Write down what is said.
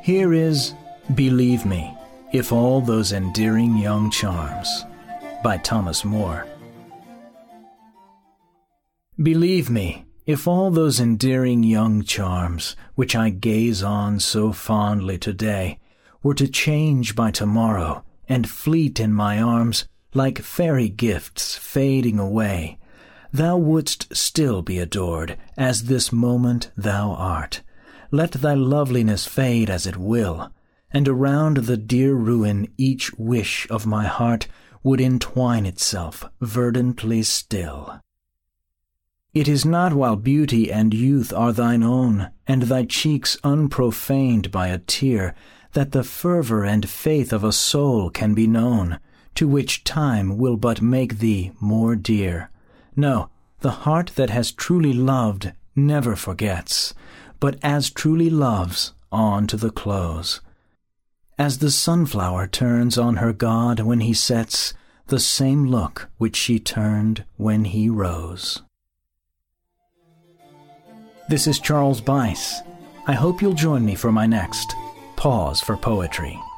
Here is Believe Me, If All Those Endearing Young Charms by Thomas Moore. Believe me, if all those endearing young charms, which I gaze on so fondly today, were to change by tomorrow, and fleet in my arms, like fairy gifts fading away, thou wouldst still be adored, as this moment thou art. Let thy loveliness fade as it will, and around the dear ruin each wish of my heart would entwine itself verdantly still. It is not while beauty and youth are thine own, and thy cheeks unprofaned by a tear, that the fervor and faith of a soul can be known, to which time will but make thee more dear. No, the heart that has truly loved never forgets, but as truly loves on to the close. As the sunflower turns on her god when he sets, the same look which she turned when he rose. This is Charles Bice. I hope you'll join me for my next Pause for Poetry.